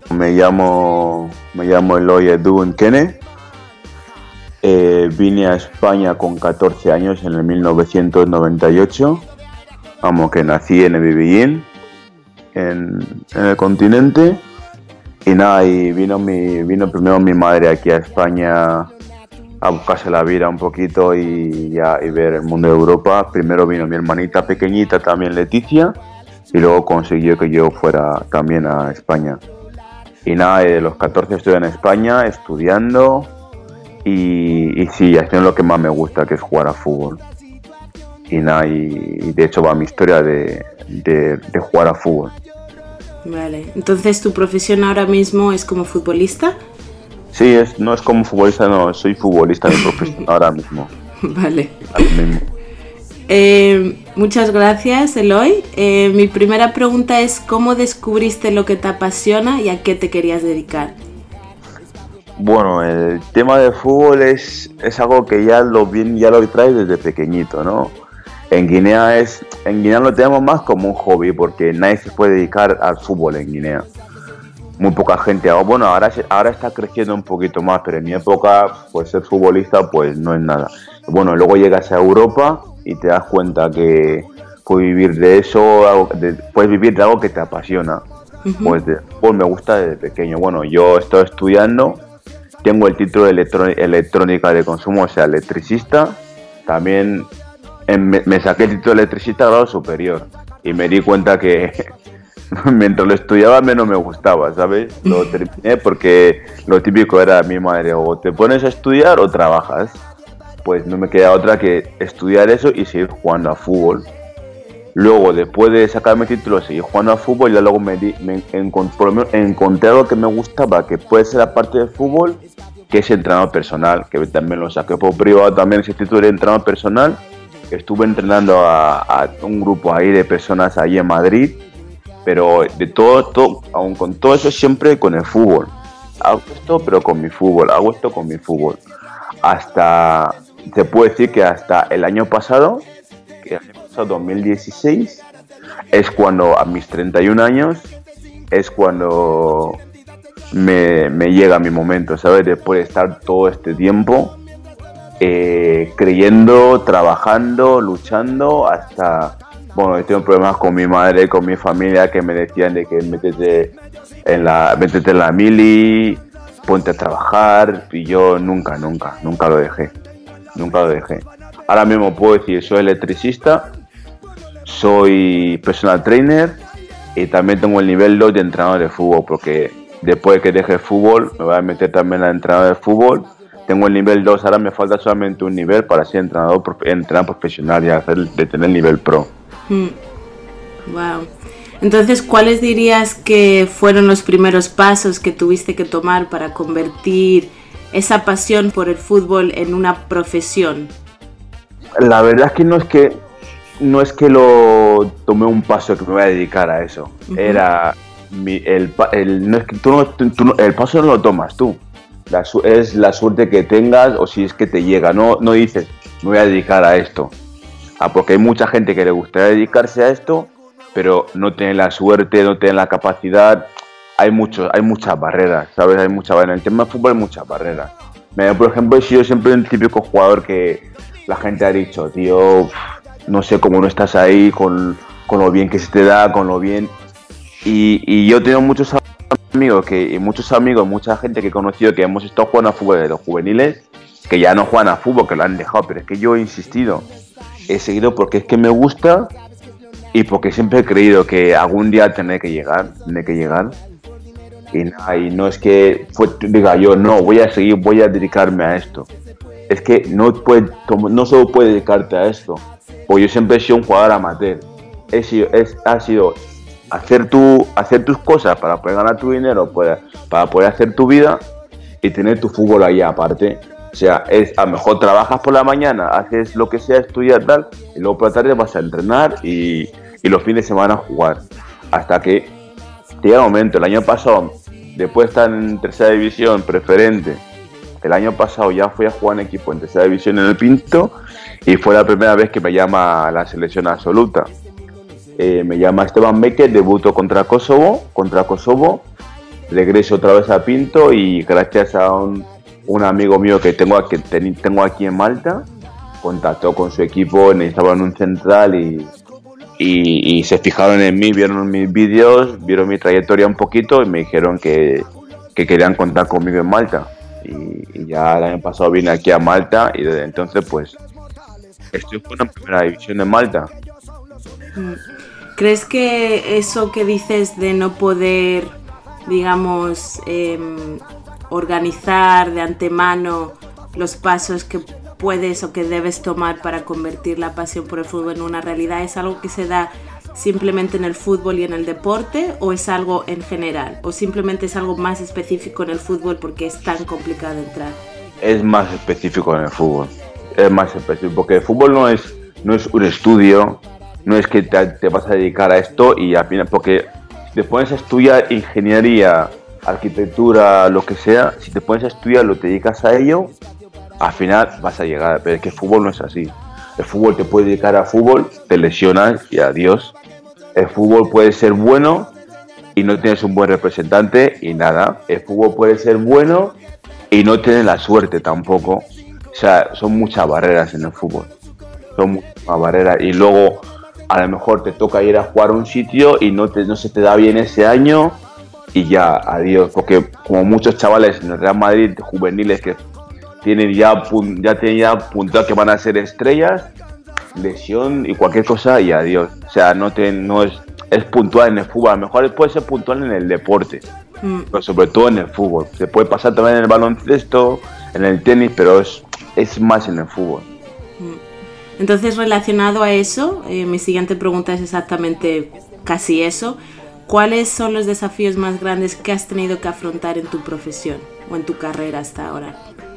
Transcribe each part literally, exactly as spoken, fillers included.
Me llamo, me llamo Eloy Edu Nkene. Eh, vine a España con catorce años en el mil novecientos noventa y ocho. Vamos, que nací en Ebibillín, en, en el continente. Y nada, y vino, mi, vino primero mi madre aquí a España a buscarse la vida un poquito y, ya, y ver el mundo de Europa. Primero vino mi hermanita pequeñita, también Leticia, y luego consiguió que yo fuera también a España. Y nada, de los catorce estoy en España estudiando y, y sí, haciendo lo que más me gusta, que es jugar a fútbol. Y nada, y, y de hecho va mi historia de, de, de jugar a fútbol. Vale, entonces tu profesión ahora mismo es como futbolista. Sí, es, no es como futbolista, no, soy futbolista de profesión ahora mismo. Vale. Ahora mismo. Eh, muchas gracias, Eloy. Eh, mi primera pregunta es, ¿cómo descubriste lo que te apasiona y a qué te querías dedicar? Bueno, el tema de fútbol es, es algo que ya lo, bien, ya lo traes desde pequeñito, ¿no? En Guinea, es, en Guinea lo tenemos más como un hobby, porque nadie se puede dedicar al fútbol en Guinea. Muy poca gente. Bueno, ahora, ahora está creciendo un poquito más, pero en mi época, pues ser futbolista, pues no es nada. Bueno, luego llegas a Europa y te das cuenta que puedes vivir de eso, de, puedes vivir de algo que te apasiona. Uh-huh. Pues, de, pues me gusta desde pequeño. Bueno, yo estoy estudiando, tengo el título de electró- electrónica de consumo, o sea, electricista. También en, me, me saqué el título de electricista a grado superior y me di cuenta que mientras lo estudiaba menos me gustaba, ¿sabes? Lo terminé porque lo típico era mi madre, o te pones a estudiar o trabajas. Pues no me queda otra que estudiar eso y seguir jugando a fútbol. Luego, después de sacarme el título, seguir jugando a fútbol y ya luego me, di, me encont- por lo menos encontré algo que me gustaba, que puede ser aparte del fútbol, que es entrenador personal, que también lo saqué por privado, también ese título de entrenador personal. Estuve entrenando a, a un grupo ahí de personas ahí en Madrid, pero de todo, todo, aun con todo eso siempre con el fútbol. Hago esto pero con mi fútbol, hago esto con mi fútbol. Hasta, se puede decir que hasta el año pasado, que el año pasado dos mil dieciséis, es cuando a mis treinta y un años, es cuando me, me llega mi momento, ¿sabes? Después de estar todo este tiempo eh, creyendo, trabajando, luchando, hasta... Bueno, he tenido problemas con mi madre, con mi familia, que me decían de que métete en la, métete en la mili, ponte a trabajar, y yo nunca, nunca, nunca lo dejé, nunca lo dejé. Ahora mismo puedo decir, soy electricista, soy personal trainer y también tengo el nivel dos de entrenador de fútbol, porque después de que deje el fútbol me voy a meter también a entrenador de fútbol. Tengo el nivel dos, ahora me falta solamente un nivel para ser entrenador, entrenador profesional y hacer, de tener el nivel pro. Hmm. Wow. Entonces, ¿cuáles dirías que fueron los primeros pasos que tuviste que tomar para convertir esa pasión por el fútbol en una profesión? La verdad es que no es que no es que lo tomé un paso que me voy a dedicar a eso. Uh-huh. Era mi, el, el, no es que tú no, tú, tú, el paso no lo tomas tú. La, es la suerte que tengas o si es que te llega. No, no dices, me voy a dedicar a esto. Ah, porque hay mucha gente que le gustaría dedicarse a esto, pero no tiene la suerte, no tiene la capacidad. Hay muchos, hay muchas barreras, ¿sabes? Hay muchas barreras. En el tema de fútbol hay muchas barreras. Por ejemplo, he sido siempre un típico jugador que la gente ha dicho, tío, no sé cómo no estás ahí con, con lo bien que se te da, con lo bien. Y, y yo tengo muchos amigos, que, y muchos amigos, mucha gente que he conocido que hemos estado jugando a fútbol de los juveniles, que ya no juegan a fútbol, que lo han dejado, pero es que yo he insistido. He seguido porque es que me gusta y porque siempre he creído que algún día tendré que llegar, tendré que llegar. Y, y no es que fue, diga yo, no, voy a seguir, voy a dedicarme a esto. Es que no, puede, no solo puedes dedicarte a esto, porque yo siempre he sido un jugador amateur. He sido, es, ha sido hacer, tu, hacer tus cosas para poder ganar tu dinero, para, para poder hacer tu vida y tener tu fútbol ahí aparte. O sea, es, a lo mejor trabajas por la mañana, haces lo que sea, estudias tal, y luego por la tarde vas a entrenar y, y los fines de semana a jugar. Hasta que llega el momento, el año pasado, después de estar en tercera división, preferente, el año pasado ya fui a jugar en equipo en tercera división en el Pinto y fue la primera vez que me llama a la selección absoluta. Eh, me llama Esteban Becker, debuto contra Kosovo, contra Kosovo regreso otra vez a Pinto y gracias a un, un amigo mío que tengo aquí, tengo aquí en Malta, contactó con su equipo, necesitaban un central y, y, y se fijaron en mí, vieron mis vídeos, vieron mi trayectoria un poquito y me dijeron que, que querían contar conmigo en Malta. Y, y ya el año pasado vine aquí a Malta y desde entonces pues estoy jugando en primera división de Malta. ¿Crees que eso que dices de no poder, digamos, eh, organizar de antemano los pasos que puedes o que debes tomar para convertir la pasión por el fútbol en una realidad es algo que se da simplemente en el fútbol y en el deporte, o es algo en general, o simplemente es algo más específico en el fútbol porque es tan complicado entrar? Es más específico en el fútbol, es más específico porque el fútbol no es, no es un estudio, no es que te, te vas a dedicar a esto y al final, porque si te pones a estudiar ingeniería, arquitectura, lo que sea, si te pones a estudiar, lo te dedicas a ello, al final vas a llegar, pero es que el fútbol no es así. El fútbol te puede dedicar a fútbol, te lesionas y adiós. El fútbol puede ser bueno y no tienes un buen representante y nada. El fútbol puede ser bueno y no tienes la suerte tampoco. O sea, son muchas barreras en el fútbol. Son muchas barreras y luego a lo mejor te toca ir a jugar a un sitio y no, te, no se te da bien ese año y ya, adiós. Porque como muchos chavales en el Real Madrid juveniles que tienen ya, ya tienen ya apuntado que van a ser estrellas, lesión y cualquier cosa y adiós. O sea, no, te, no es, es puntual en el fútbol. A lo mejor puede ser puntual en el deporte, mm. pero sobre todo en el fútbol. Se puede pasar también en el baloncesto, en el tenis, pero es, es más en el fútbol. Entonces, relacionado a eso, eh, mi siguiente pregunta es exactamente casi eso. ¿Cuáles son los desafíos más grandes que has tenido que afrontar en tu profesión o en tu carrera hasta ahora?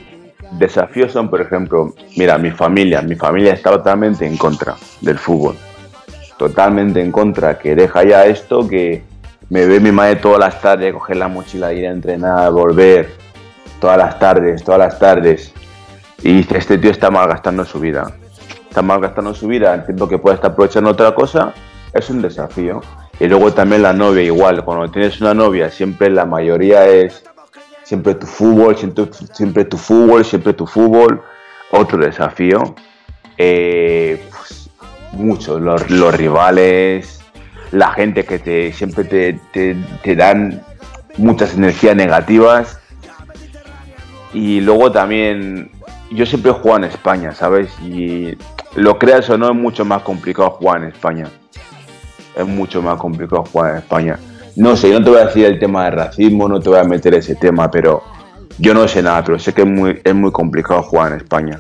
Desafíos son, por ejemplo, mira, mi familia, mi familia está totalmente en contra del fútbol, totalmente en contra, que deja ya esto, que me ve mi madre todas las tardes, coger la mochila, ir a entrenar, volver, todas las tardes, todas las tardes, y dice, este tío está malgastando su vida, está malgastando su vida, el tiempo que puede estar aprovechando otra cosa, es un desafío. Y luego también la novia, igual, cuando tienes una novia, siempre la mayoría es siempre tu fútbol, siempre, siempre tu fútbol, siempre tu fútbol. Otro desafío. Eh, pues, muchos, los, los rivales, la gente que te siempre te, te, te dan muchas energías negativas. Y luego también, yo siempre he jugado en España, ¿sabes? Y lo creas o no, es mucho más complicado jugar en España. Es mucho más complicado jugar en España. No sé, yo no te voy a decir el tema de racismo, no te voy a meter ese tema, pero yo no sé nada, pero sé que es muy, es muy complicado jugar en España.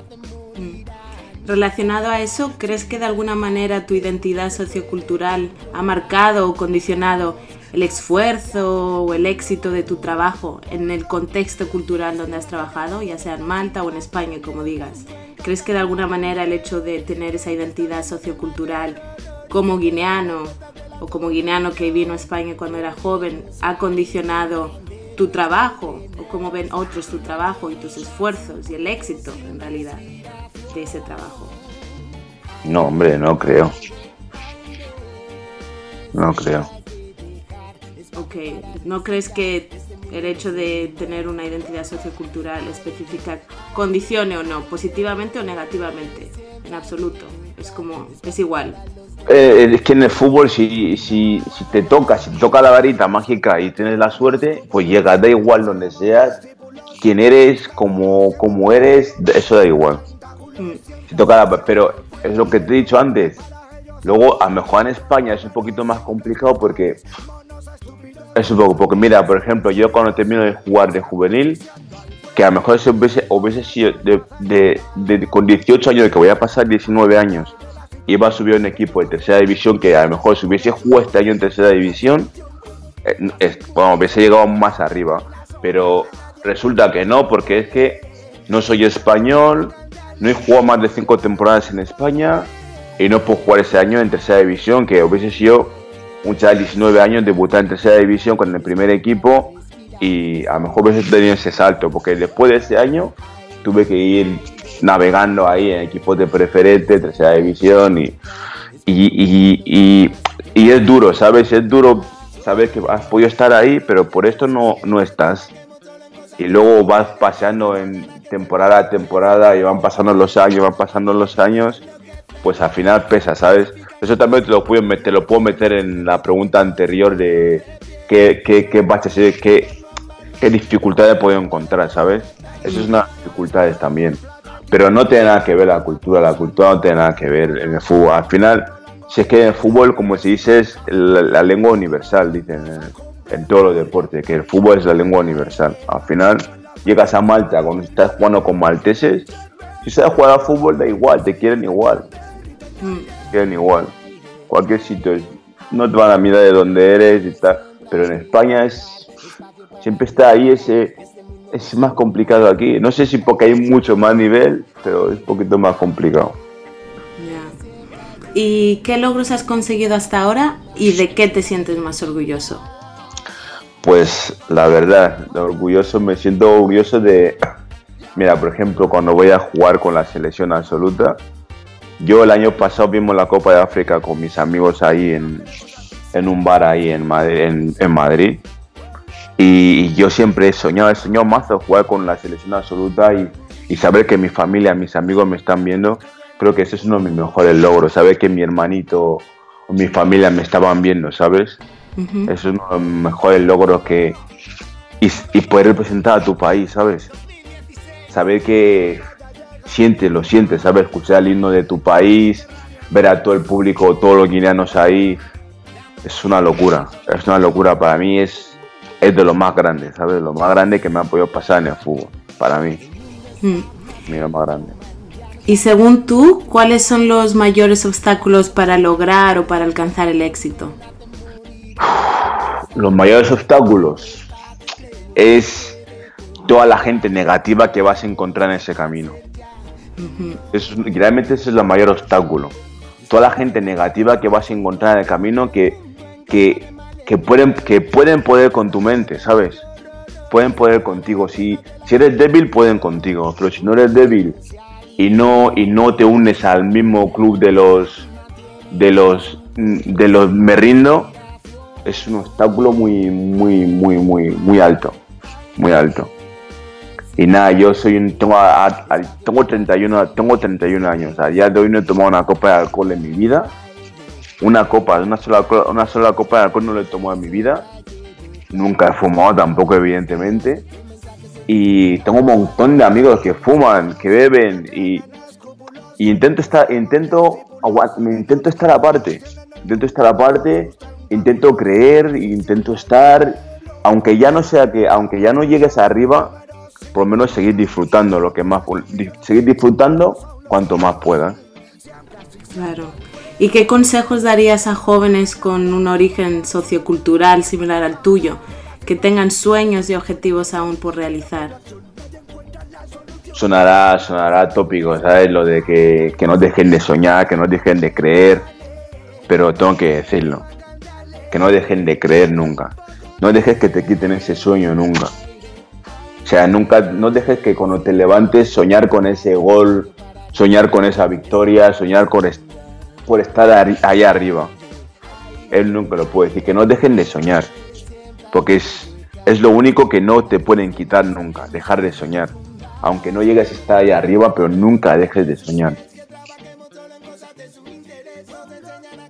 Relacionado a eso, ¿crees que de alguna manera tu identidad sociocultural ha marcado o condicionado el esfuerzo o el éxito de tu trabajo en el contexto cultural donde has trabajado, ya sea en Malta o en España, como digas? ¿Crees que de alguna manera el hecho de tener esa identidad sociocultural como guineano o como guineano que vino a España cuando era joven ha condicionado tu trabajo o cómo ven otros tu trabajo y tus esfuerzos y el éxito en realidad de ese trabajo? No, hombre, no creo. No creo. Ok, ¿no crees que el hecho de tener una identidad sociocultural específica condicione o no, positivamente o negativamente? En absoluto, es como, es igual. Eh, es que en el fútbol si, si, si te toca, si te toca la varita mágica y tienes la suerte, pues llegas, da igual donde seas, quién eres, cómo, cómo eres, eso da igual. Mm. Si toca la, pero es lo que te he dicho antes. Luego, a lo mejor en España es un poquito más complicado porque es un poco, porque mira, por ejemplo, yo cuando termino de jugar de juvenil, que a lo mejor eso hubiese, hubiese sido de, de, de, con dieciocho años, que voy a pasar diecinueve años, iba a subir a un equipo de tercera división, que a lo mejor si hubiese jugado este año en tercera división, eh, es, bueno, hubiese llegado más arriba, pero resulta que no, porque es que no soy español, no he jugado más de cinco temporadas en España y no puedo jugar ese año en tercera división, que hubiese sido un chaval de diecinueve años debutar en tercera división con el primer equipo y a lo mejor hubiese tenido ese salto, porque después de ese año tuve que ir navegando ahí en equipos de preferente, tercera división y, y, y, y, y es duro, ¿sabes? Es duro sabes que has podido estar ahí, pero por esto no, no estás. Y luego vas paseando en temporada a temporada y van pasando los años, van pasando los años, pues al final pesa, ¿sabes? Eso también te lo puedo meter, te lo puedo meter en la pregunta anterior de qué, qué, qué baches, qué, qué dificultades puedo encontrar, ¿sabes? Eso es una dificultades también. Pero no tiene nada que ver la cultura, la cultura no tiene nada que ver en el fútbol. Al final, si es que en el fútbol, como se dice, es la, la lengua universal, dicen en, en todos los deportes, que el fútbol es la lengua universal. Al final, llegas a Malta cuando estás jugando con malteses, si sabes jugar al fútbol, da igual, te quieren igual. Te quieren igual. Cualquier sitio, no te van a mirar de dónde eres y tal. Pero en España es siempre está ahí ese... Es más complicado aquí. No sé si porque hay mucho más nivel, pero es un poquito más complicado. Yeah. ¿Y qué logros has conseguido hasta ahora y de qué te sientes más orgulloso? Pues la verdad, orgulloso, me siento orgulloso de... Mira, por ejemplo, cuando voy a jugar con la selección absoluta, yo el año pasado vimos la Copa de África con mis amigos ahí en, en un bar ahí en Madrid. En, en Madrid. Y yo siempre he soñado, he soñado más de jugar con la selección absoluta y, y saber que mi familia, mis amigos me están viendo. Creo que ese es uno de mis mejores logros, saber que mi hermanito o mi familia me estaban viendo, ¿sabes? Uh-huh. Eso es uno de los mejores logros que... Y, y poder representar a tu país, ¿sabes? Saber que sientes, lo sientes, ¿sabes? Escuchar el himno de tu país, ver a todo el público, todos los guineanos ahí. Es una locura, es una locura para mí, es... Es de lo más grande, ¿sabes? Lo más grande que me ha podido pasar en el fútbol, para mí. Mm. Mira, lo más grande. Y según tú, ¿cuáles son los mayores obstáculos para lograr o para alcanzar el éxito? Los mayores obstáculos es toda la gente negativa que vas a encontrar en ese camino. Uh-huh. Eso, realmente ese es el mayor obstáculo. Toda la gente negativa que vas a encontrar en el camino que... que Que pueden, que pueden poder con tu mente, ¿sabes? Pueden poder contigo. Si, si eres débil, pueden contigo. Pero si no eres débil y no, y no te unes al mismo club de los de los de los me rindo, es un obstáculo muy, muy, muy, muy, muy alto. Muy alto. Y nada, yo soy un, tengo, a, a, tengo treinta y uno, tengo treinta y uno años. A día de hoy no he tomado una copa de alcohol en mi vida. Una copa, una sola, una sola copa de alcohol no la he tomado en mi vida. Nunca he fumado tampoco, evidentemente. Y tengo un montón de amigos que fuman, que beben y, y intento estar, intento, intento estar aparte. Intento estar aparte, intento creer, intento estar, aunque ya no sea que, aunque ya no llegues arriba, por lo menos seguir disfrutando lo que más, seguir disfrutando cuanto más puedas. Claro. ¿Y qué consejos darías a jóvenes con un origen sociocultural similar al tuyo, que tengan sueños y objetivos aún por realizar? Sonará, sonará tópico, ¿sabes? Lo de que, que no dejen de soñar, que no dejen de creer, pero tengo que decirlo, que no dejen de creer nunca. No dejes que te quiten ese sueño nunca. O sea, nunca, no dejes que cuando te levantes soñar con ese gol, soñar con esa victoria, soñar con est- por estar allá arriba. Él nunca lo puede decir, que no dejen de soñar, porque es, es lo único que no te pueden quitar nunca, dejar de soñar. Aunque no llegues a estar allá arriba, pero nunca dejes de soñar.